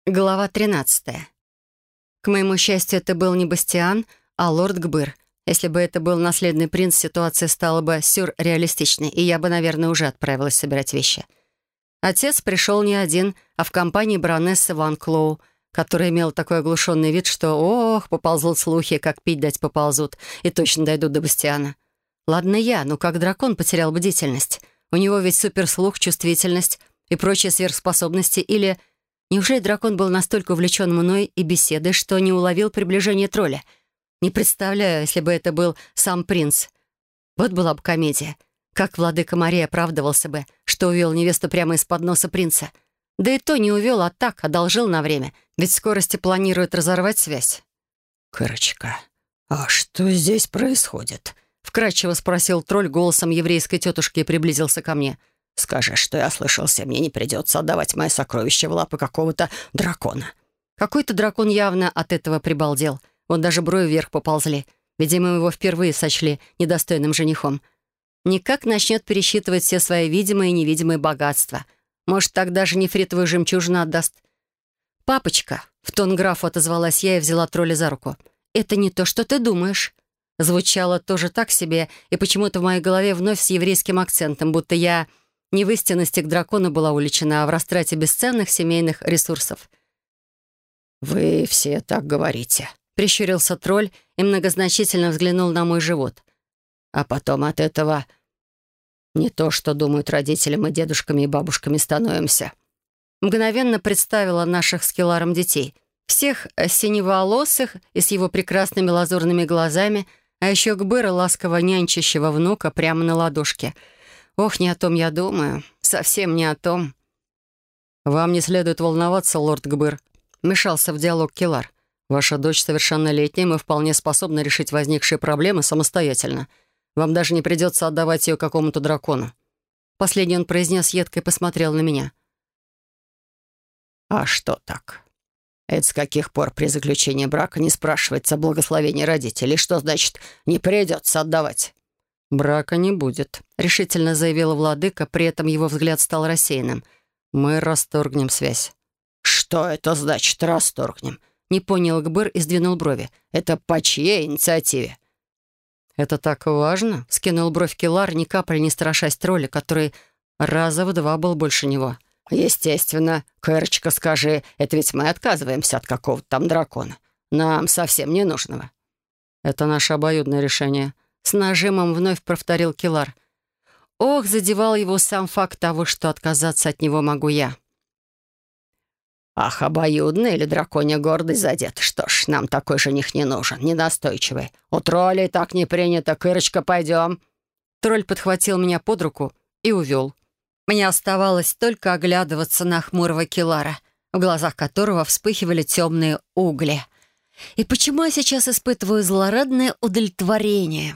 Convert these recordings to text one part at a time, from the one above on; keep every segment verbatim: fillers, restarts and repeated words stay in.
Глава тринадцатая. К моему счастью, это был не Бастиан, а лорд Гбыр. Если бы это был наследный принц, ситуация стала бы сюрреалистичной, и я бы, наверное, уже отправилась собирать вещи. Отец пришел не один, а в компании баронессы Ван Клоу, которая имела такой оглушенный вид, что, ох, поползут слухи, как пить дать поползут, и точно дойдут до Бастиана. Ладно я, но как дракон потерял бдительность? У него ведь суперслух, чувствительность и прочие сверхспособности, или... Неужели дракон был настолько увлечен мной и беседой, что не уловил приближение тролля? Не представляю, если бы это был сам принц. Вот была бы комедия. Как владыка Мария оправдывался бы, что увел невесту прямо из-под носа принца. Да и то не увел, а так, одолжил на время. Ведь в скорости планирует разорвать связь. «Кырочка, а что здесь происходит?» Вкратчиво спросил тролль голосом еврейской тетушки и приблизился ко мне. «Скажи, что я слышался, мне не придется отдавать мои сокровища в лапы какого-то дракона». Какой-то дракон явно от этого прибалдел. Вон даже брови вверх поползли. Видимо, его впервые сочли недостойным женихом. Никак начнет пересчитывать все свои видимые и невидимые богатства. Может, так даже нефритовую жемчужину отдаст. «Папочка», — в тон графу отозвалась я и взяла тролля за руку. «Это не то, что ты думаешь». Звучало тоже так себе, и почему-то в моей голове вновь с еврейским акцентом, будто я не в истинности к дракону была уличена, а в растрате бесценных семейных ресурсов. «Вы все так говорите», — прищурился тролль и многозначительно взглянул на мой живот. «А потом от этого не то, что думают родители, мы дедушками и бабушками становимся». Мгновенно представила наших с Келаром детей. Всех синеволосых и с его прекрасными лазурными глазами, а еще Гбыра, ласково нянчащего внука прямо на ладошке. Ох, не о том я думаю. Совсем не о том. «Вам не следует волноваться, лорд Гбыр», — вмешался в диалог Келар. «Ваша дочь совершеннолетняя, мы вполне способны решить возникшие проблемы самостоятельно. Вам даже не придется отдавать ее какому-то дракону». Последний он произнес едко и посмотрел на меня. «А что так? Это с каких пор при заключении брака не спрашивается благословение родителей? Что значит «не придется отдавать»?» «Брака не будет», — решительно заявила владыка, при этом его взгляд стал рассеянным. «Мы расторгнем связь». «Что это значит «расторгнем»?» — не понял Гбыр и сдвинул брови. «Это по чьей инициативе?» «Это так важно?» — скинул бровь Келар, ни капли не страшась тролля, который раза в два был больше него. «Естественно. Кэрочка, скажи, это ведь мы отказываемся от какого-то там дракона. Нам совсем не нужного». «Это наше обоюдное решение», — с нажимом вновь повторил Келар. Ох, задевал его сам факт того, что отказаться от него могу я. «Ах, обоюдная или драконья гордость задета? Что ж, нам такой жених не нужен, недостойчивый. У троллей так не принято. Кырочка, пойдем». Тролль подхватил меня под руку и увел. Мне оставалось только оглядываться на хмурого Келара, в глазах которого вспыхивали темные угли. И почему я сейчас испытываю злорадное удовлетворение?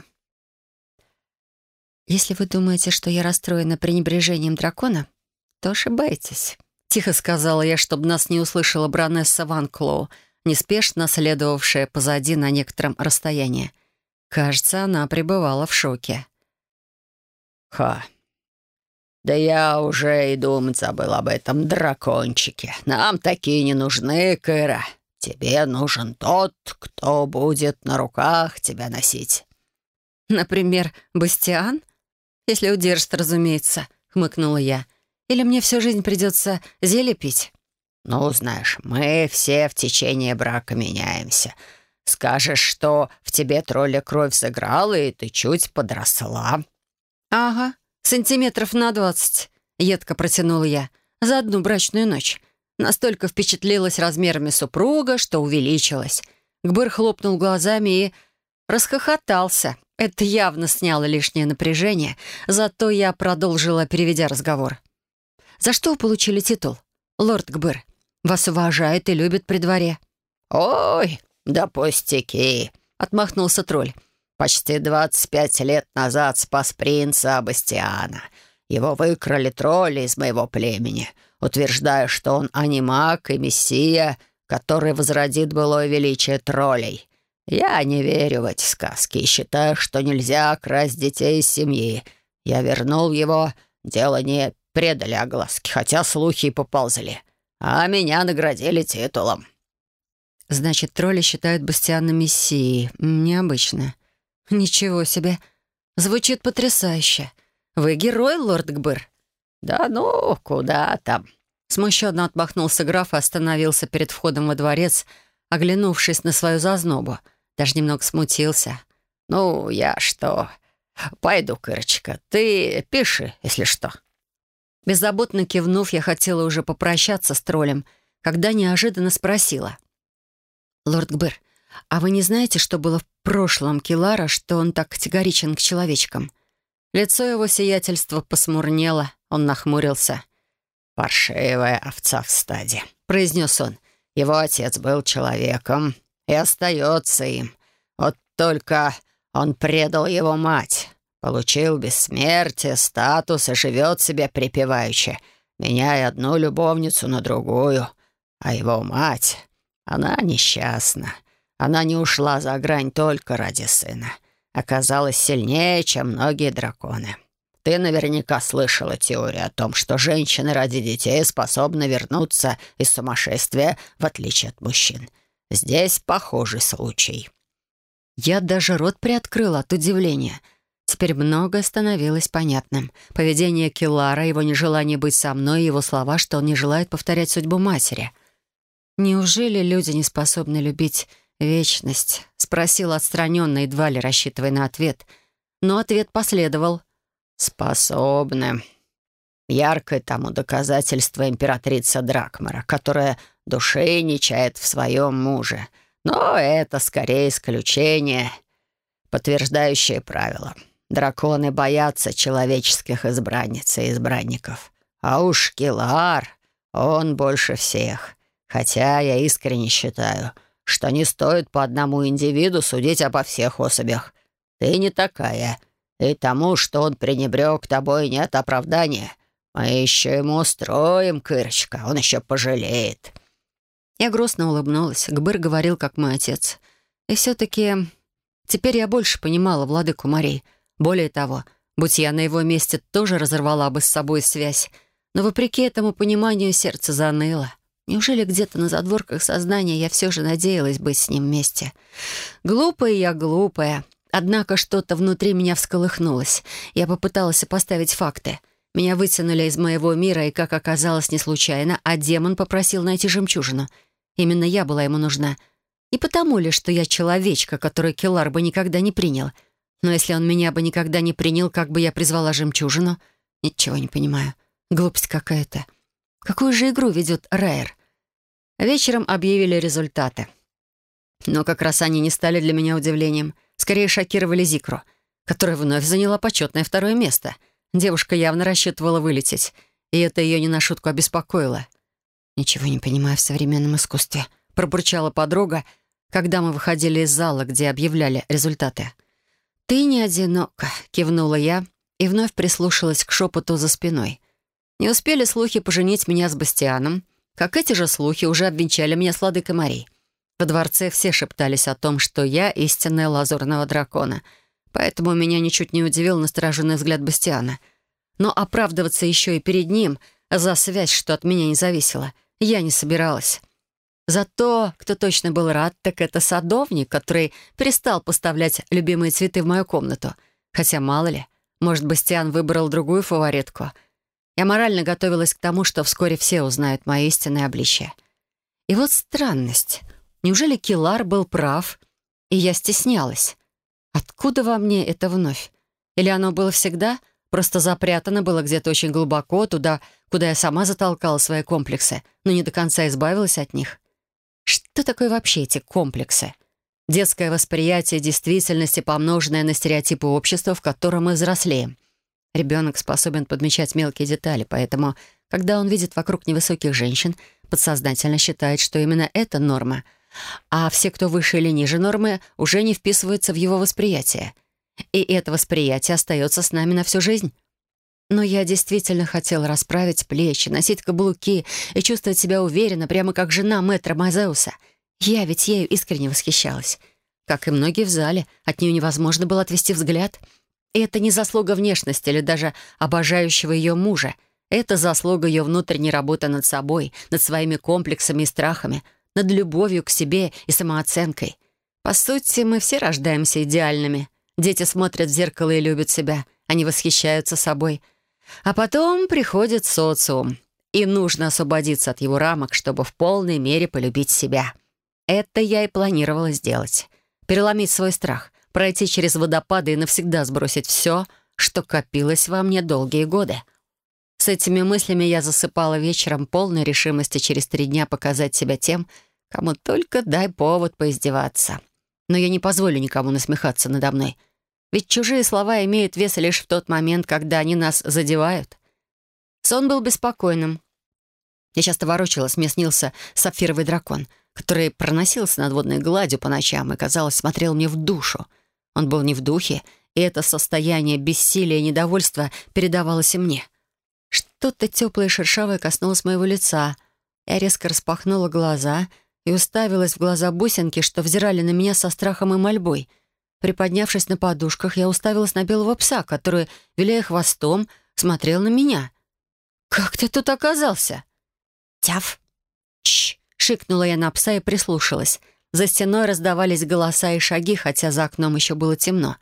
«Если вы думаете, что я расстроена пренебрежением дракона, то ошибаетесь», — тихо сказала я, чтобы нас не услышала баронесса Ван Клоу, неспешно следовавшая позади на некотором расстоянии. Кажется, она пребывала в шоке. «Ха, да я уже и думать забыл об этом дракончике. Нам такие не нужны, Кэра. Тебе нужен тот, кто будет на руках тебя носить». «Например, Бастиан? Если удержит, разумеется», — хмыкнула я. «Или мне всю жизнь придется зелье пить?» «Ну, знаешь, мы все в течение брака меняемся. Скажешь, что в тебе тролля кровь сыграла, и ты чуть подросла». «Ага, сантиметров на двадцать», — едко протянула я, «за одну брачную ночь. Настолько впечатлилась размерами супруга, что увеличилась». Гбыр хлопнул глазами и расхохотался. Это явно сняло лишнее напряжение, зато я продолжила, переведя разговор. «За что вы получили титул, лорд Гбыр? Вас уважают и любят при дворе». «Ой, да пустяки», — отмахнулся тролль. «Почти двадцать пять лет назад спас принца Бастиана. Его выкрали тролли из моего племени, утверждая, что он анимак и мессия, который возродит былое величие троллей. Я не верю в эти сказки и считаю, что нельзя красть детей из семьи. Я вернул его, дело не предали огласке, хотя слухи и поползли. а меня наградили титулом». Значит, тролли считают Бастиана мессией. Необычно. Ничего себе. Звучит потрясающе. Вы герой, лорд Гбыр? «Да ну, куда там?» Смущенно отмахнулся граф и остановился перед входом во дворец, оглянувшись на свою зазнобу. Даже немного смутился. «Ну, я что? Пойду, Кырочка. Ты пиши, если что». Беззаботно кивнув, я хотела уже попрощаться с троллем, когда неожиданно спросила. «Лорд Гбыр, а вы не знаете, что было в прошлом Килара, что он так категоричен к человечкам?» Лицо его сиятельства посмурнело, он нахмурился. «Паршивая овца в стаде», — произнес он. «Его отец был человеком и остается им. Вот только он предал его мать, получил бессмертие, статус и живет себе припеваючи, меняя одну любовницу на другую. А его мать, она несчастна. Она не ушла за грань только ради сына. Оказалась сильнее, чем многие драконы. Ты наверняка слышала теорию о том, что женщины ради детей способны вернуться из сумасшествия, в отличие от мужчин. Здесь похожий случай». Я даже рот приоткрыла от удивления. Теперь многое становилось понятным. Поведение Килара, его нежелание быть со мной, его слова, что он не желает повторять судьбу матери. «Неужели люди не способны любить вечность?» — спросила отстраненно, едва ли рассчитывая на ответ. Но ответ последовал. «Способны. Яркое тому доказательство императрица Дракмара, которая души не чает в своем муже. Но это скорее исключение, подтверждающее правило. Драконы боятся человеческих избранниц и избранников. А уж Килар, он больше всех. Хотя я искренне считаю, что не стоит по одному индивиду судить обо всех особях. Ты не такая. И тому, что он пренебрег тобой, нет оправдания. Мы еще ему устроим, Кырочка, он еще пожалеет». Я грустно улыбнулась. Гбыр говорил, как мой отец. И все-таки теперь я больше понимала владыку морей. Более того, будь я на его месте, тоже разорвала бы с собой связь. Но вопреки этому пониманию сердце заныло. Неужели где-то на задворках сознания я все же надеялась быть с ним вместе? Глупая я, глупая. Однако что-то внутри меня всколыхнулось. Я попыталась сопоставить факты. Меня вытянули из моего мира, и, как оказалось, не случайно, а демон попросил найти жемчужину. Именно я была ему нужна. Не потому ли, что я человечка, которую Килар бы никогда не принял. Но если он меня бы никогда не принял, как бы я призвала жемчужину? Ничего не понимаю. Глупость какая-то. Какую же игру ведет Райер? Вечером объявили результаты. Но как раз они не стали для меня удивлением. Скорее шокировали Зикру, которая вновь заняла почетное второе место. Девушка явно рассчитывала вылететь, и это ее не на шутку обеспокоило. «Ничего не понимаю в современном искусстве», — пробурчала подруга, когда мы выходили из зала, где объявляли результаты. «Ты не одинока», — кивнула я и вновь прислушалась к шепоту за спиной. Не успели слухи поженить меня с Бастианом, как эти же слухи уже обвенчали меня с владыкой морей. Во дворце все шептались о том, что я истинная лазурного дракона, поэтому меня ничуть не удивил настороженный взгляд Бастиана. Но оправдываться еще и перед ним за связь, что от меня не зависело, я не собиралась. Зато, кто точно был рад, так это садовник, который перестал поставлять любимые цветы в мою комнату. Хотя, мало ли, может, Бастиан выбрал другую фаворитку. Я морально готовилась к тому, что вскоре все узнают мое истинное обличие. И вот странность. Неужели Килар был прав, и я стеснялась? Откуда во мне это вновь? Или оно было всегда, просто запрятано было где-то очень глубоко, туда, куда я сама затолкала свои комплексы, но не до конца избавилась от них? Что такое вообще эти комплексы? Детское восприятие действительности, помноженное на стереотипы общества, в котором мы взрослеем. Ребенок способен подмечать мелкие детали, поэтому, когда он видит вокруг невысоких женщин, подсознательно считает, что именно это норма, а все, кто выше или ниже нормы, уже не вписываются в его восприятие. И это восприятие остается с нами на всю жизнь. Но я действительно хотела расправить плечи, носить каблуки и чувствовать себя уверенно, прямо как жена мэтра Мазеуса. Я ведь ею искренне восхищалась. Как и многие в зале, от нее невозможно было отвести взгляд. И это не заслуга внешности или даже обожающего ее мужа. Это заслуга ее внутренней работы над собой, над своими комплексами и страхами, над любовью к себе и самооценкой. По сути, мы все рождаемся идеальными. Дети смотрят в зеркало и любят себя. Они восхищаются собой. А потом приходит социум. И нужно освободиться от его рамок, чтобы в полной мере полюбить себя. Это я и планировала сделать. Переломить свой страх, пройти через водопады и навсегда сбросить все, что копилось во мне долгие годы. С этими мыслями я засыпала вечером, полной решимости через три дня показать себя тем, кому только дай повод поиздеваться. Но я не позволю никому насмехаться надо мной. Ведь чужие слова имеют вес лишь в тот момент, когда они нас задевают. Сон был беспокойным. Я часто ворочалась, мне снился сапфировый дракон, который проносился над водной гладью по ночам и, казалось, смотрел мне в душу. Он был не в духе, и это состояние бессилия и недовольства передавалось и мне. Что-то теплое и шершавое коснулось моего лица. Я резко распахнула глаза и уставилась в глаза бусинки, что взирали на меня со страхом и мольбой. Приподнявшись на подушках, я уставилась на белого пса, который, виляя хвостом, смотрел на меня. «Как ты тут оказался?» «Тяф!» «Чш!» — шикнула я на пса и прислушалась. За стеной раздавались голоса и шаги, хотя за окном еще было темно.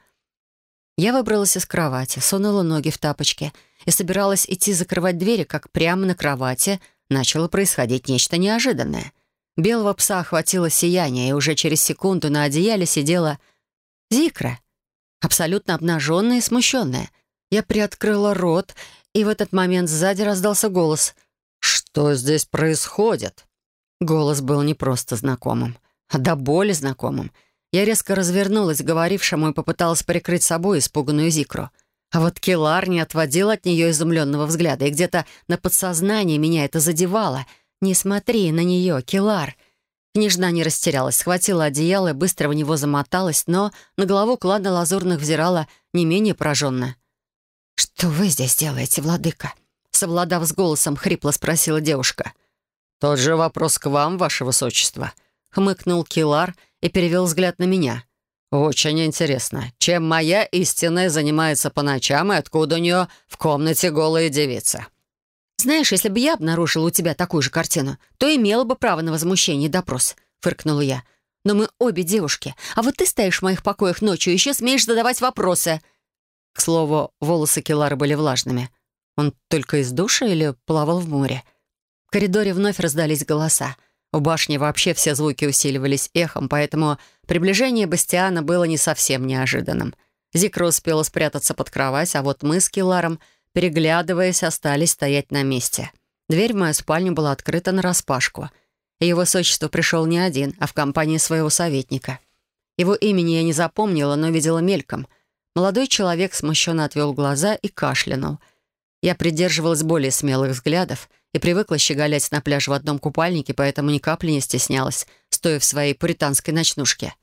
Я выбралась из кровати, сунула ноги в тапочки и собиралась идти закрывать двери, как прямо на кровати начало происходить нечто неожиданное. Белого пса охватило сияние, и уже через секунду на одеяле сидела Зикра, абсолютно обнаженная и смущенная. Я приоткрыла рот, и в этот момент сзади раздался голос. «Что здесь происходит?» Голос был не просто знакомым, а до боли знакомым. Я резко развернулась к говорившему и попыталась прикрыть собой испуганную Зикру. А вот Келар не отводил от нее изумленного взгляда, и где-то на подсознании меня это задевало. «Не смотри на нее, Келар!» Княжна не растерялась, схватила одеяло и быстро в него замоталась, но на голову клана Лазурных взирала не менее пораженно. «Что вы здесь делаете, владыка?» Совладав с голосом, хрипло спросила девушка. «Тот же вопрос к вам, ваше высочество», — хмыкнул Келар и перевел взгляд на меня. «Очень интересно, чем моя истинная занимается по ночам и откуда у нее в комнате голая девица?» «Знаешь, если бы я обнаружила у тебя такую же картину, то имела бы право на возмущение и допрос», — фыркнула я. «Но мы обе девушки, а вот ты стоишь в моих покоях ночью и еще смеешь задавать вопросы». К слову, волосы Келара были влажными. Он только из душа или плавал в море? В коридоре вновь раздались голоса. В башне вообще все звуки усиливались эхом, поэтому приближение Бастиана было не совсем неожиданным. Зикра успела спрятаться под кровать, а вот мы с Келаром, переглядываясь, остались стоять на месте. Дверь в мою спальню была открыта нараспашку. Его высочество пришел не один, а в компании своего советника. Его имени я не запомнила, но видела мельком. Молодой человек смущенно отвел глаза и кашлянул. Я придерживалась более смелых взглядов и привыкла щеголять на пляже в одном купальнике, поэтому ни капли не стеснялась, стоя в своей пуританской ночнушке.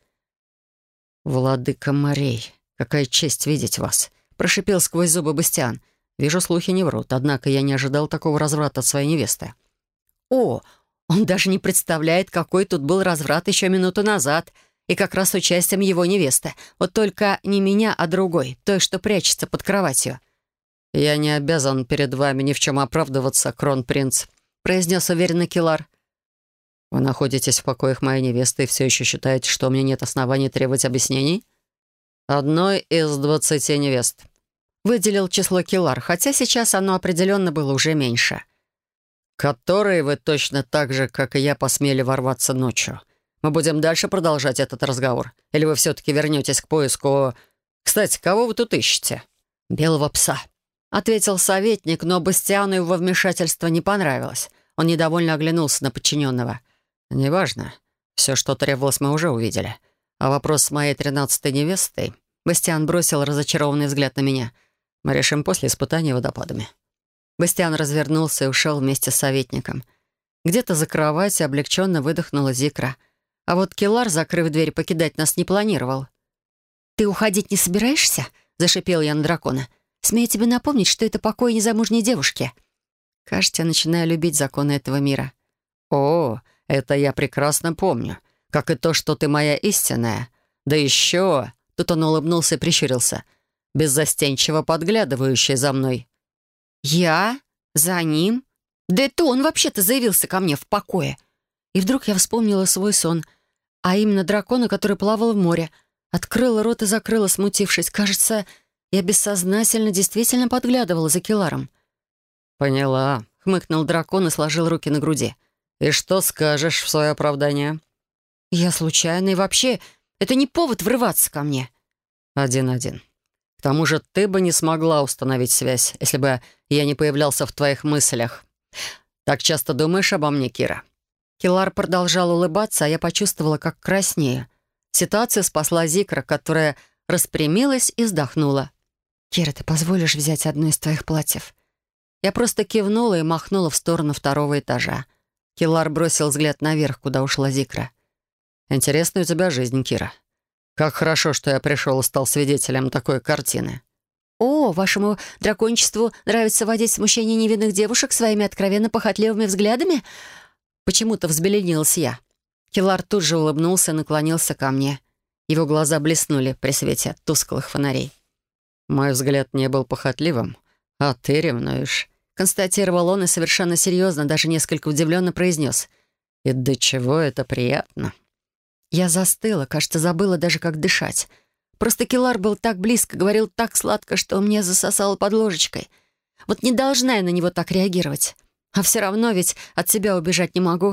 «Владыка морей, какая честь видеть вас!» — прошипел сквозь зубы Бастиан. «Вижу, слухи не врут, однако я не ожидал такого разврата от своей невесты». «О, он даже не представляет, какой тут был разврат еще минуту назад, и как раз с участием его невесты. Вот только не меня, а другой, той, что прячется под кроватью». «Я не обязан перед вами ни в чем оправдываться, кронпринц», — произнес уверенно Келар. «Вы находитесь в покоях моей невесты и все еще считаете, что у меня нет оснований требовать объяснений?» «Одной из двадцати невест», — выделил число Келар, хотя сейчас оно определенно было уже меньше. «Которые вы точно так же, как и я, посмели ворваться ночью. Мы будем дальше продолжать этот разговор? Или вы все-таки вернетесь к поиску... Кстати, кого вы тут ищете?» «Белого пса», — ответил советник, но Бастиану его вмешательство не понравилось. Он недовольно оглянулся на подчиненного. «Неважно. Все, что требовалось, мы уже увидели. А вопрос с моей тринадцатой невестой...» Бастиан бросил разочарованный взгляд на меня. «Мы решим после испытания водопадами». Бастиан развернулся и ушел вместе с советником. Где-то за кроватью облегченно выдохнула Зикра. А вот Келар, закрыв дверь, покидать нас не планировал. «Ты уходить не собираешься?» — зашипел я на дракона. «Смею тебе напомнить, что это покой незамужней девушки». Кажется, я начинаю любить законы этого мира. «О, это я прекрасно помню. Как и то, что ты моя истинная. Да еще...» Тут он улыбнулся и прищурился. «Беззастенчиво подглядывающая за мной». «Я? За ним? Да это он вообще-то заявился ко мне в покое. И вдруг я вспомнила свой сон, а именно дракона, который плавал в море. Открыла рот и закрыла, смутившись. Кажется, я бессознательно действительно подглядывала за Келаром. «Поняла», — хмыкнул дракон и сложил руки на груди. «И что скажешь в свое оправдание?» «Я случайно, и вообще, это не повод врываться ко мне». «Один-один. К тому же ты бы не смогла установить связь, если бы я не появлялся в твоих мыслях. Так часто думаешь обо мне, Кира?» Келар продолжал улыбаться, а я почувствовала, как краснею. Ситуацию спасла Зикра, которая распрямилась и вздохнула. «Кира, ты позволишь взять одно из твоих платьев?» Я просто кивнула и махнула в сторону второго этажа. Келар бросил взгляд наверх, куда ушла Зикра. «Интересная у тебя жизнь, Кира. Как хорошо, что я пришел и стал свидетелем такой картины». «О, вашему дракончеству нравится водить в смущение невинных девушек своими откровенно похотливыми взглядами?» Почему-то взбеленилась я. Келар тут же улыбнулся и наклонился ко мне. Его глаза блеснули при свете тусклых фонарей. «Мой взгляд не был похотливым, а ты ревнуешь», — констатировал он и совершенно серьезно, даже несколько удивленно произнес. «И до чего это приятно». Я застыла, кажется, забыла даже, как дышать. Просто Келар был так близко, говорил так сладко, что мне засосало под ложечкой. Вот не должна я на него так реагировать. А все равно ведь от себя убежать не могу.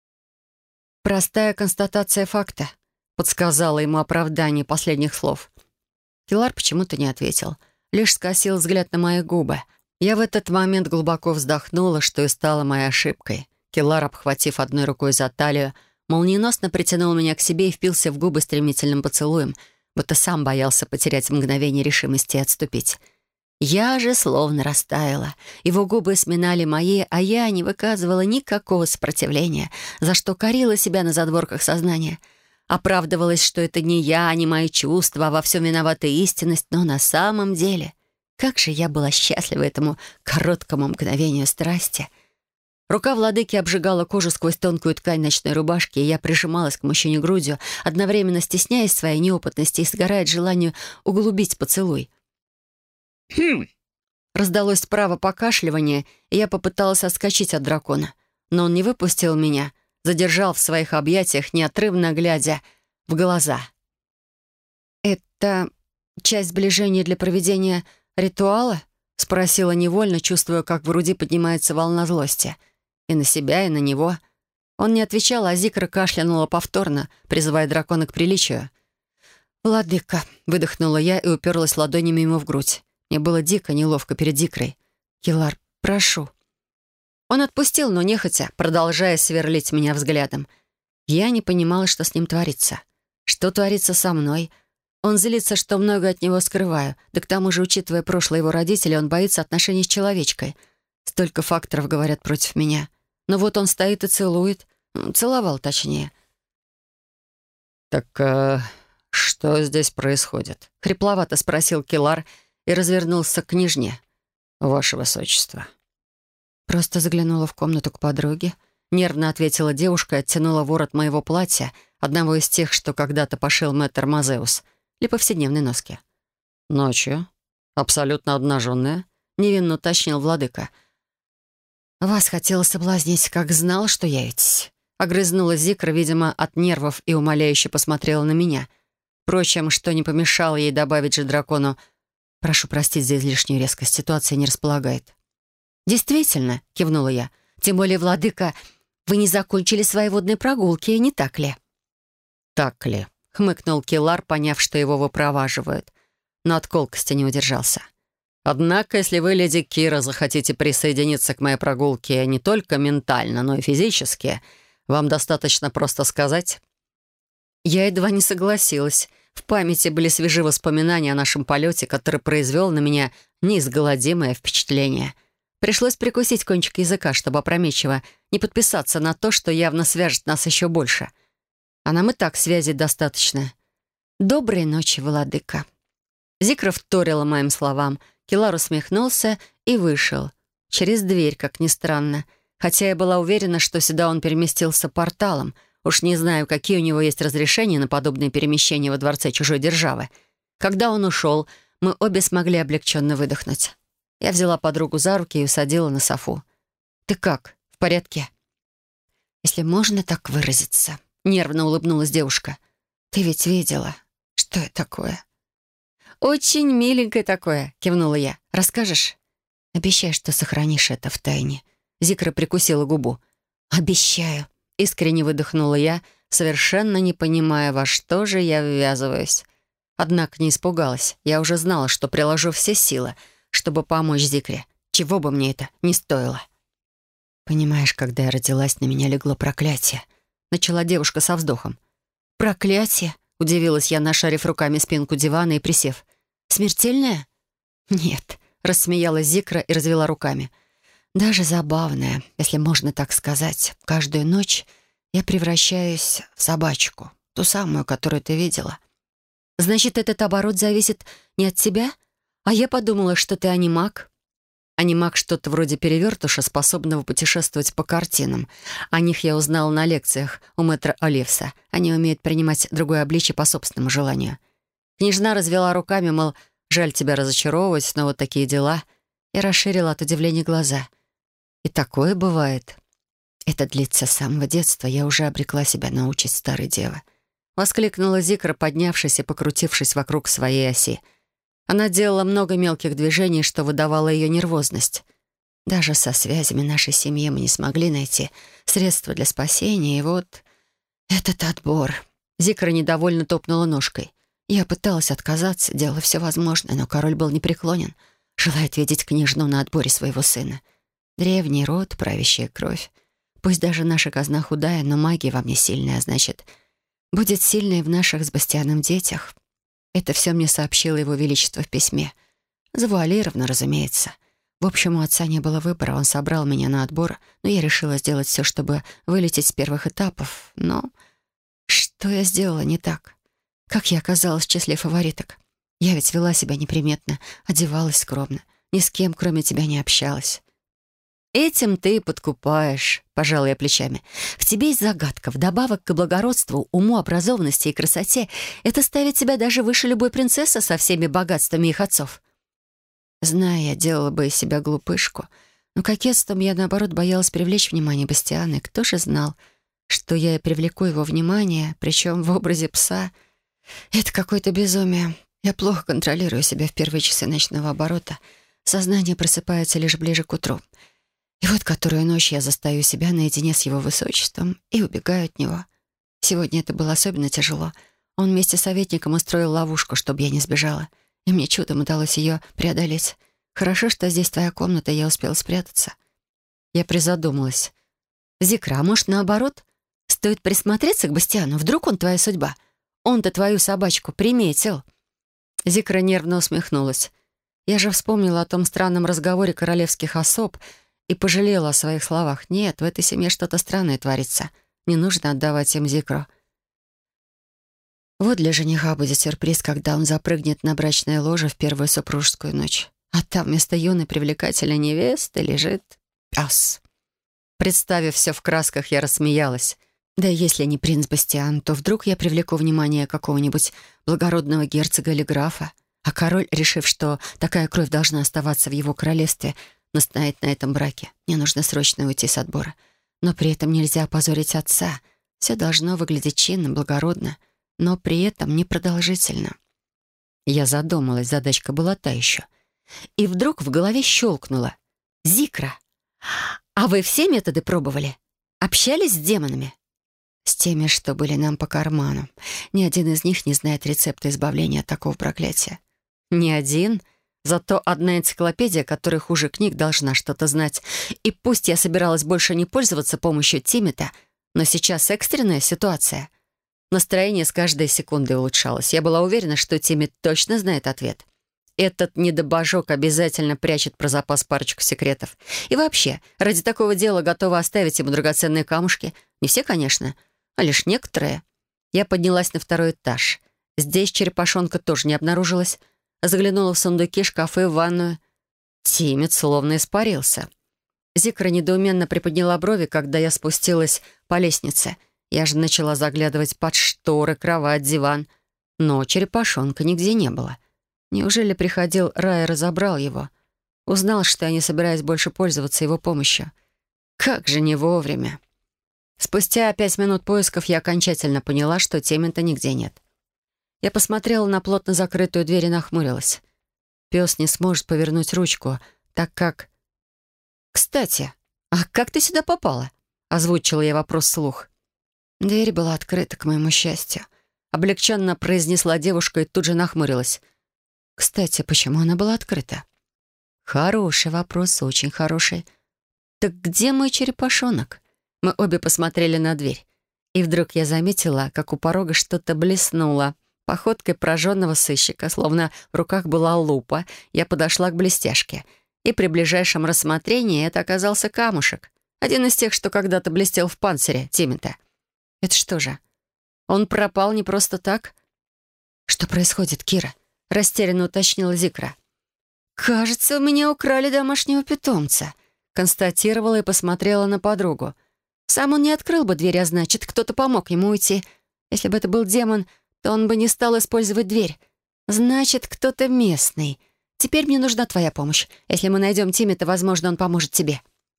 «Простая констатация факта», — подсказала ему оправдание последних слов. Келар почему-то не ответил, лишь скосил взгляд на мои губы. Я в этот момент глубоко вздохнула, что и стало моей ошибкой. Келар, обхватив одной рукой за талию, молниеносно притянул меня к себе и впился в губы стремительным поцелуем, будто сам боялся потерять мгновение решимости и отступить. Я же словно растаяла. Его губы сминали мои, а я не выказывала никакого сопротивления, за что корила себя на задворках сознания. Оправдывалась, что это не я, а не мои чувства, а во всем виновата истинность, но на самом деле... Как же я была счастлива этому короткому мгновению страсти. Рука владыки обжигала кожу сквозь тонкую ткань ночной рубашки, и я прижималась к мужчине грудью, одновременно стесняясь своей неопытности и сгорая от желания углубить поцелуй. «Хм!» Раздалось справа покашливание, и я попыталась отскочить от дракона. Но он не выпустил меня, задержал в своих объятиях, неотрывно глядя в глаза. «Это часть сближения для проведения ритуала?» — спросила невольно, чувствуя, как в груди поднимается волна злости. И на себя, и на него. Он не отвечал, а Зикра кашлянула повторно, призывая дракона к приличию. «Владыка», — выдохнула я и уперлась ладонями ему в грудь. Мне было дико неловко перед Зикрой. «Келар, прошу». Он отпустил, но нехотя, продолжая сверлить меня взглядом. Я не понимала, что с ним творится. Что творится со мной? Он злится, что много от него скрываю. Да к тому же, учитывая прошлое его родителей, он боится отношений с человечкой. Столько факторов говорят против меня. Но вот он стоит и целует. Целовал, точнее. «Так э, что здесь происходит?» — хрипловато спросил Келар и развернулся к княжне. «Ваше высочество». Просто заглянула в комнату к подруге. Нервно ответила девушка и оттянула ворот моего платья, одного из тех, что когда-то пошил мэтр Мазеус, для повседневной носки. «Ночью? Абсолютно обнаженная?» — невинно уточнил владыка. «Вас хотела соблазнить, как знал, что явитесь». Огрызнула Зикра, видимо, от нервов, и умоляюще посмотрела на меня. Впрочем, что не помешало ей добавить же дракону: «Прошу простить за излишнюю резкость, ситуация не располагает». «Действительно», — кивнула я. «Тем более, владыка, вы не закончили свои водные прогулки, не так ли?» «Так ли?» — хмыкнул Келар, поняв, что его выпроваживают. Но от колкости не удержался. «Однако, если вы, леди Кира, захотите присоединиться к моей прогулке не только ментально, но и физически, вам достаточно просто сказать». Я едва не согласилась. В памяти были свежие воспоминания о нашем полете, который произвел на меня неизгладимое впечатление. Пришлось прикусить кончик языка, чтобы опрометчиво не подписаться на то, что явно свяжет нас еще больше. А нам и так связи достаточно. «Доброй ночи, владыка». Зикра вторила моим словам. Келар усмехнулся и вышел. Через дверь, как ни странно. Хотя я была уверена, что сюда он переместился порталом. Уж не знаю, какие у него есть разрешения на подобные перемещения во дворце чужой державы. Когда он ушел, мы обе смогли облегченно выдохнуть. Я взяла подругу за руки и усадила на софу. «Ты как? В порядке?» «Если можно так выразиться», — нервно улыбнулась девушка. «Ты ведь видела, что это такое?» «Очень миленькое такое», — кивнула я. «Расскажешь?» «Обещай, что сохранишь это в тайне». Зикра прикусила губу. «Обещаю», — искренне выдохнула я, совершенно не понимая, во что же я ввязываюсь. Однако не испугалась. Я уже знала, что приложу все силы, чтобы помочь Зикре, чего бы мне это ни стоило. «Понимаешь, когда я родилась, на меня легло проклятие», — начала девушка со вздохом. «Проклятие?» — удивилась я, нашарив руками спинку дивана и присев. «Смертельное?» «Нет», — рассмеялась Зикра и развела руками. «Даже забавное, если можно так сказать. Каждую ночь я превращаюсь в собачку, ту самую, которую ты видела». «Значит, этот оборот зависит не от тебя? А я подумала, что ты анимак». Анимак — что-то вроде перевертыша, способного путешествовать по картинам. О них я узнала на лекциях у мэтра Оливса. Они умеют принимать другое обличие по собственному желанию. Княжна развела руками, мол, жаль тебя разочаровывать, но вот такие дела. Я расширила от удивления глаза. И такое бывает. Это длится с самого детства. Я уже обрекла себя на участь старой девы. Воскликнула Зикра, поднявшись и покрутившись вокруг своей оси. Она делала много мелких движений, что выдавало ее нервозность. Даже со связями нашей семьи мы не смогли найти средства для спасения, и вот этот отбор. Зикра недовольно топнула ножкой. Я пыталась отказаться, делала все возможное, но король был непреклонен. Желает видеть княжну на отборе своего сына. Древний род, правящая кровь. Пусть даже наша казна худая, но магия во мне сильная, а значит, будет сильной в наших с Бастианом детях. Это все мне сообщило его величество в письме. Завуалированно, разумеется. В общем, у отца не было выбора, он собрал меня на отбор, но я решила сделать все, чтобы вылететь с первых этапов. Но что я сделала не так? Как я оказалась в числе фавориток? Я ведь вела себя неприметно, одевалась скромно, ни с кем, кроме тебя, не общалась. «Этим ты и подкупаешь», — пожала я плечами. «В тебе есть загадка. Вдобавок к благородству, уму, образованности и красоте это ставит тебя даже выше любой принцессы со всеми богатствами их отцов». Зная, я делала бы из себя глупышку, но кокетством я, наоборот, боялась привлечь внимание Бастиана. И кто же знал, что я и привлеку его внимание, причем в образе пса? Это какое-то безумие. Я плохо контролирую себя в первые часы ночного оборота. Сознание просыпается лишь ближе к утру. И вот которую ночь я застаю себя наедине с его высочеством и убегаю от него. Сегодня это было особенно тяжело. Он вместе с советником устроил ловушку, чтобы я не сбежала. И мне чудом удалось ее преодолеть. Хорошо, что здесь твоя комната, и я успела спрятаться. Я призадумалась. «Зикра, а может, наоборот? Стоит присмотреться к Бастиану? Вдруг он твоя судьба? Он-то твою собачку приметил». Зикра нервно усмехнулась. Я же вспомнила о том странном разговоре королевских особ и пожалела о своих словах. Нет, в этой семье что-то странное творится. Не нужно отдавать им Зикру. Вот для жениха будет сюрприз, когда он запрыгнет на брачное ложе в первую супружескую ночь. А там вместо юной привлекательной невесты лежит пес. Представив все в красках, я рассмеялась. Да если не принц Бастиан, то вдруг я привлеку внимание какого-нибудь благородного герцога или графа, а король, решив, что такая кровь должна оставаться в его королевстве, настоять на этом браке. Мне нужно срочно уйти с отбора. Но при этом нельзя опозорить отца. Все должно выглядеть чинно, благородно, но при этом непродолжительно. Я задумалась, задачка была та еще. И вдруг в голове щелкнуло. «Зикра, а вы все методы пробовали? Общались с демонами?» «С теми, что были нам по карману. Ни один из них не знает рецепта избавления от такого проклятия». «Ни один?» Зато одна энциклопедия, которая хуже книг, должна что-то знать. И пусть я собиралась больше не пользоваться помощью Тиммета, но сейчас экстренная ситуация. Настроение с каждой секундой улучшалось. Я была уверена, что Тиммет точно знает ответ. Этот недобожок обязательно прячет про запас парочку секретов. И вообще, ради такого дела готова оставить ему драгоценные камушки. Не все, конечно, а лишь некоторые. Я поднялась на второй этаж. Здесь черепашонка тоже не обнаружилась. Заглянула в сундуки, шкафы, в ванную. Тиммет словно испарился. Зикра недоуменно приподняла брови, когда я спустилась по лестнице. Я же начала заглядывать под шторы, кровать, диван. Но черепашонка нигде не было. Неужели приходил Рай и разобрал его? Узнал, что я не собираюсь больше пользоваться его помощью. Как же не вовремя. Спустя пять минут поисков я окончательно поняла, что Тиммета нигде нет. Я посмотрела на плотно закрытую дверь и нахмурилась. Пес не сможет повернуть ручку, так как... «Кстати, а как ты сюда попала?» — озвучила я вопрос вслух. Дверь была открыта, к моему счастью. Облегченно произнесла девушка и тут же нахмурилась. «Кстати, почему она была открыта?» «Хороший вопрос, очень хороший. Так где мой черепашонок?» Мы обе посмотрели на дверь. И вдруг я заметила, как у порога что-то блеснуло. Походкой прожженного сыщика, словно в руках была лупа, я подошла к блестяшке. И при ближайшем рассмотрении это оказался камушек. Один из тех, что когда-то блестел в панцире Тиммета. Это что же? Он пропал не просто так? «Что происходит, Кира?» — растерянно уточнила Зикра. «Кажется, у меня украли домашнего питомца», — констатировала и посмотрела на подругу. «Сам он не открыл бы дверь, а значит, кто-то помог ему уйти. Если бы это был демон, то он бы не стал использовать дверь. Значит, кто-то местный. Теперь мне нужна твоя помощь. Если мы найдем Тиммета, возможно, он поможет тебе».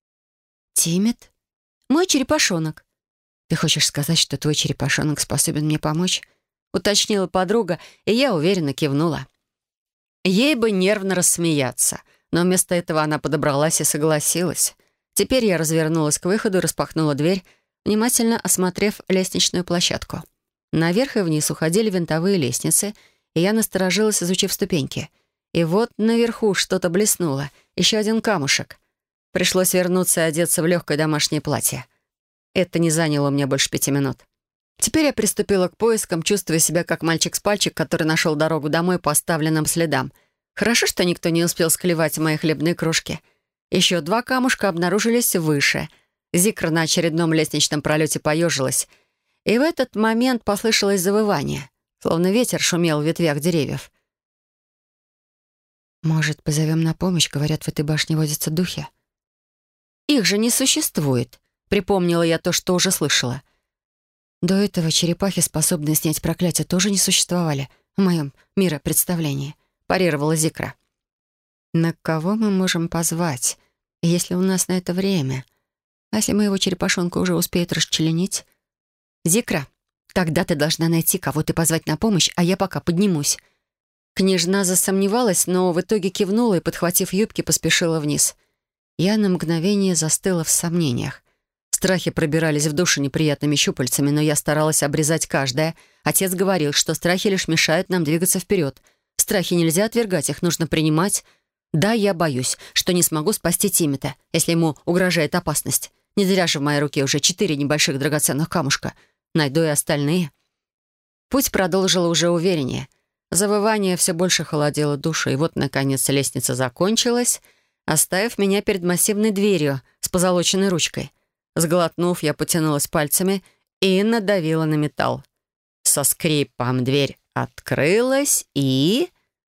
«Тиммет? Мой черепашонок». «Ты хочешь сказать, что твой черепашонок способен мне помочь?» — уточнила подруга, и я уверенно кивнула. Ей бы нервно рассмеяться, но вместо этого она подобралась и согласилась. Теперь я развернулась к выходу и распахнула дверь, внимательно осмотрев лестничную площадку. Наверх и вниз уходили винтовые лестницы, и я насторожилась, изучив ступеньки. И вот наверху что-то блеснуло, еще один камушек. Пришлось вернуться и одеться в легкое домашнее платье. Это не заняло у меня больше пяти минут. Теперь я приступила к поискам, чувствуя себя как мальчик с пальчик, который нашел дорогу домой по оставленным следам. Хорошо, что никто не успел склевать мои хлебные крошки. Еще два камушка обнаружились выше. Зикра на очередном лестничном пролете поежилась. И в этот момент послышалось завывание, словно ветер шумел в ветвях деревьев. «Может, позовем на помощь?» — говорят, в этой башне водятся духи. «Их же не существует», — припомнила я то, что уже слышала. До этого черепахи, способные снять проклятие, тоже не существовали в моем миропредставлении, парировала Зикра. «На кого мы можем позвать, если у нас на это время? А если моего черепашонка уже успеют расчленить?» «Зикра, тогда ты должна найти кого-то и позвать на помощь, а я пока поднимусь». Княжна засомневалась, но в итоге кивнула и, подхватив юбки, поспешила вниз. Я на мгновение застыла в сомнениях. Страхи пробирались в душу неприятными щупальцами, но я старалась обрезать каждое. Отец говорил, что страхи лишь мешают нам двигаться вперед. Страхи нельзя отвергать, их нужно принимать. Да, я боюсь, что не смогу спасти Тиммета, если ему угрожает опасность. Не зря же в моей руке уже четыре небольших драгоценных камушка. Найду и остальные. Путь продолжила уже увереннее. Завывание все больше холодило душу, и вот, наконец, лестница закончилась, оставив меня перед массивной дверью с позолоченной ручкой. Сглотнув, я потянулась пальцами и надавила на металл. Со скрипом дверь открылась и...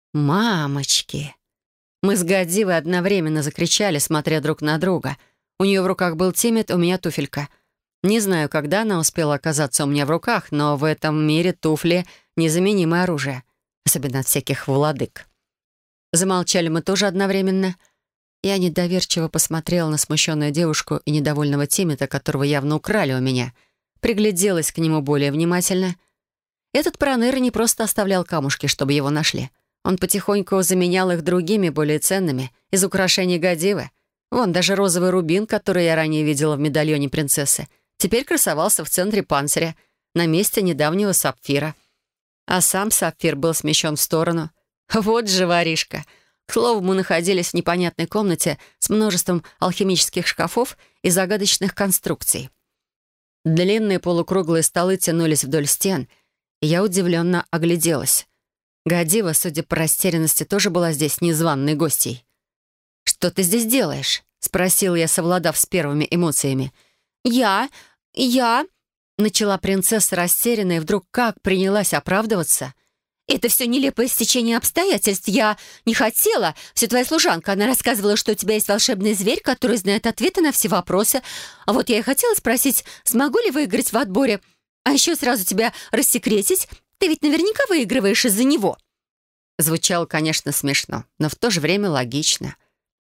Мамочки! Мы с Годзивой одновременно закричали, смотря друг на друга. У нее в руках был Тиммет, у меня туфелька. Не знаю, когда она успела оказаться у меня в руках, но в этом мире туфли — незаменимое оружие, особенно от всяких владык. Замолчали мы тоже одновременно. Я недоверчиво посмотрела на смущенную девушку и недовольного Тиммета, которого явно украли у меня. Пригляделась к нему более внимательно. Этот проныра не просто оставлял камушки, чтобы его нашли. Он потихоньку заменял их другими, более ценными, из украшений Годзивы. Вон, даже розовый рубин, который я ранее видела в медальоне принцессы, теперь красовался в центре панциря, на месте недавнего сапфира. А сам сапфир был смещен в сторону. Вот же воришка! К слову, мы находились в непонятной комнате с множеством алхимических шкафов и загадочных конструкций. Длинные полукруглые столы тянулись вдоль стен, и я удивленно огляделась. Годзива, судя по растерянности, тоже была здесь незваной гостьей. «Что ты здесь делаешь?» — спросила я, совладав с первыми эмоциями. «Я... я...» — начала принцесса растерянно и вдруг как принялась оправдываться. «Это все нелепое стечение обстоятельств. Я не хотела. Все твоя служанка. Она рассказывала, что у тебя есть волшебный зверь, который знает ответы на все вопросы. А вот я и хотела спросить, смогу ли выиграть в отборе? А еще сразу тебя рассекретить. Ты ведь наверняка выигрываешь из-за него». Звучало, конечно, смешно, но в то же время логично.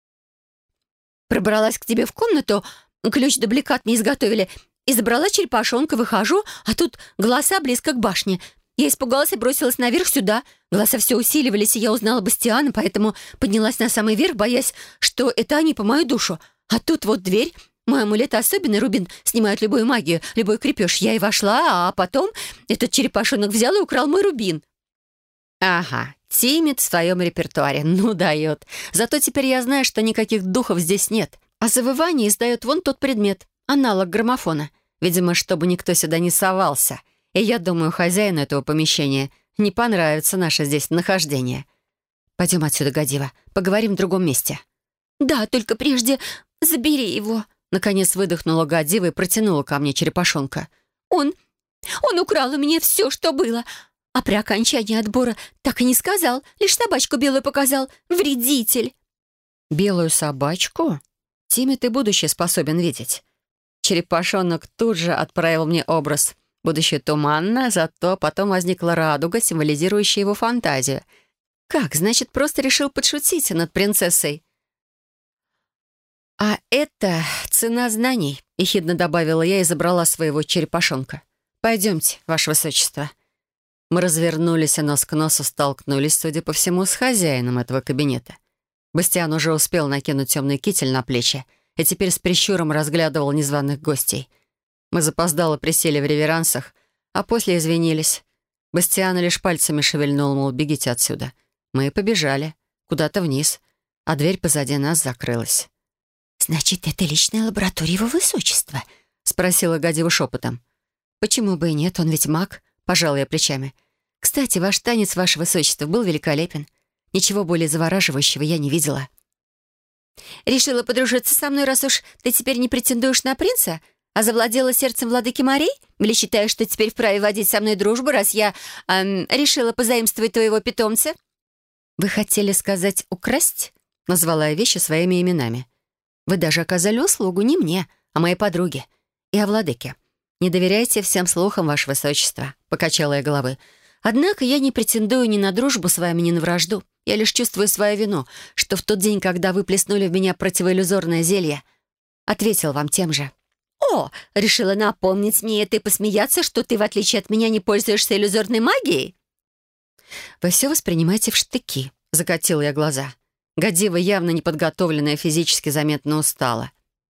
Пробралась к тебе в комнату, ключ-дубликат мне изготовили, и забрала черепашонка, выхожу, а тут голоса близко к башне. Я испугалась и бросилась наверх сюда. Голоса все усиливались, и я узнала Бастиана, поэтому поднялась на самый верх, боясь, что это они по мою душу. А тут вот дверь. Мой амулет особенный, рубин снимает любую магию, любой крепеж. Я и вошла, а потом этот черепашонок взял и украл мой рубин. Ага, Тиммит в своем репертуаре. Ну, дает. Зато теперь я знаю, что никаких духов здесь нет. А завывание издает вон тот предмет, аналог граммофона. Видимо, чтобы никто сюда не совался. И я думаю, хозяину этого помещения не понравится наше здесь нахождение. Пойдем отсюда, гадива, поговорим в другом месте. Да, только прежде забери его. Наконец выдохнула гадива и протянула ко мне черепашонка. Он... он украл у меня все, что было. А при окончании отбора так и не сказал. Лишь собачку белую показал. Вредитель. Белую собачку? Тиммит и будущее способен видеть. Черепашонок тут же отправил мне образ. Будущее туманно, зато потом возникла радуга, символизирующая его фантазию. Как, значит, просто решил подшутить над принцессой? «А это цена знаний», — ехидно добавила я и забрала своего черепашонка. «Пойдемте, ваше высочество». Мы развернулись и нос к носу столкнулись, судя по всему, с хозяином этого кабинета. Бастиан уже успел накинуть темный китель на плечи и теперь с прищуром разглядывал незваных гостей. Мы запоздало присели в реверансах, а после извинились. Бастиан лишь пальцами шевельнул, мол, бегите отсюда. Мы и побежали, куда-то вниз, а дверь позади нас закрылась. «Значит, это личная лаборатория его высочества?» — спросила гадива шепотом. «Почему бы и нет, он ведь маг», — пожала я плечами. «Кстати, ваш танец, ваше высочество, был великолепен. Ничего более завораживающего я не видела». «Решила подружиться со мной, раз уж ты теперь не претендуешь на принца, а завладела сердцем владыки морей? Или считаешь, что теперь вправе водить со мной дружбу, раз я эм, решила позаимствовать твоего питомца?» «Вы хотели сказать «украсть»?» — назвала я вещи своими именами. «Вы даже оказали услугу не мне, а моей подруге и о владыке. Не доверяйте всем слухам, ваше высочество», — покачала я головы. «Однако я не претендую ни на дружбу с вами, ни на вражду. Я лишь чувствую свою вину, что в тот день, когда вы плеснули в меня противоиллюзорное зелье, ответил вам тем же». «О, решила напомнить мне это и посмеяться, что ты, в отличие от меня, не пользуешься иллюзорной магией?» «Вы все воспринимаете в штыки», — закатила я глаза. Гадива, явно неподготовленная, физически заметно устала.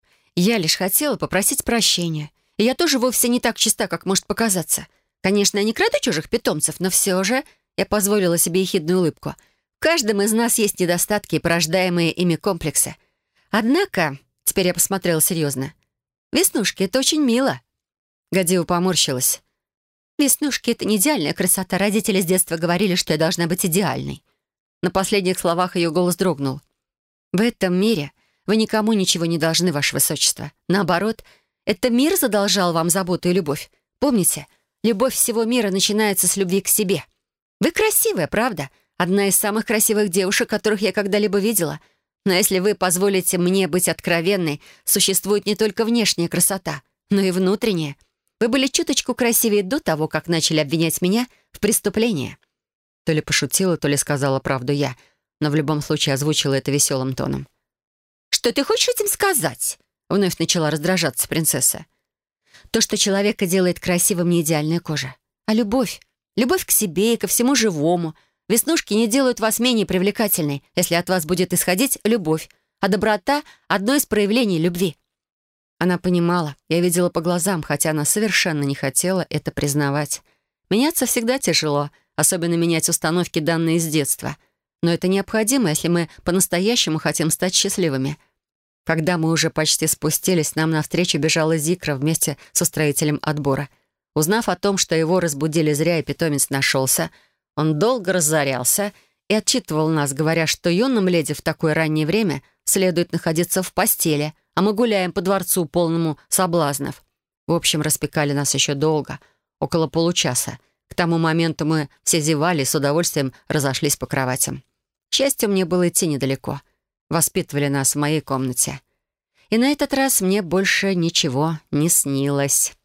«Я лишь хотела попросить прощения. И я тоже вовсе не так чиста, как может показаться. Конечно, я не краду чужих питомцев, но все же я позволила себе ехидную улыбку. В каждом из нас есть недостатки и порождаемые ими комплексы. Однако, теперь я посмотрела серьезно, веснушки — это очень мило». Гадива поморщилась. «Веснушки — это не идеальная красота. Родители с детства говорили, что я должна быть идеальной». На последних словах ее голос дрогнул. «В этом мире вы никому ничего не должны, ваше высочество. Наоборот, это мир задолжал вам заботу и любовь. Помните, любовь всего мира начинается с любви к себе. Вы красивая, правда? Одна из самых красивых девушек, которых я когда-либо видела. Но если вы позволите мне быть откровенной, существует не только внешняя красота, но и внутренняя. Вы были чуточку красивее до того, как начали обвинять меня в преступлении». То ли пошутила, то ли сказала правду я, но в любом случае озвучила это веселым тоном. «Что ты хочешь этим сказать?» — вновь начала раздражаться принцесса. «То, что человека делает красивым, не идеальная кожа, а любовь. Любовь к себе и ко всему живому. Веснушки не делают вас менее привлекательной, если от вас будет исходить любовь, а доброта — одно из проявлений любви». Она понимала, я видела по глазам, хотя она совершенно не хотела это признавать. Меняться всегда тяжело, особенно менять установки, данные с детства. Но это необходимо, если мы по-настоящему хотим стать счастливыми. Когда мы уже почти спустились, нам навстречу бежала Зикра вместе с устроителем отбора. Узнав о том, что его разбудили зря и питомец нашелся, он долго разорялся и отчитывал нас, говоря, что юным леди в такое раннее время следует находиться в постели, а мы гуляем по дворцу, полному соблазнов. В общем, распекали нас еще долго, около получаса. К тому моменту мы все зевали и с удовольствием разошлись по кроватям. К счастью, мне было идти недалеко. Воспитывали нас в моей комнате. И на этот раз мне больше ничего не снилось.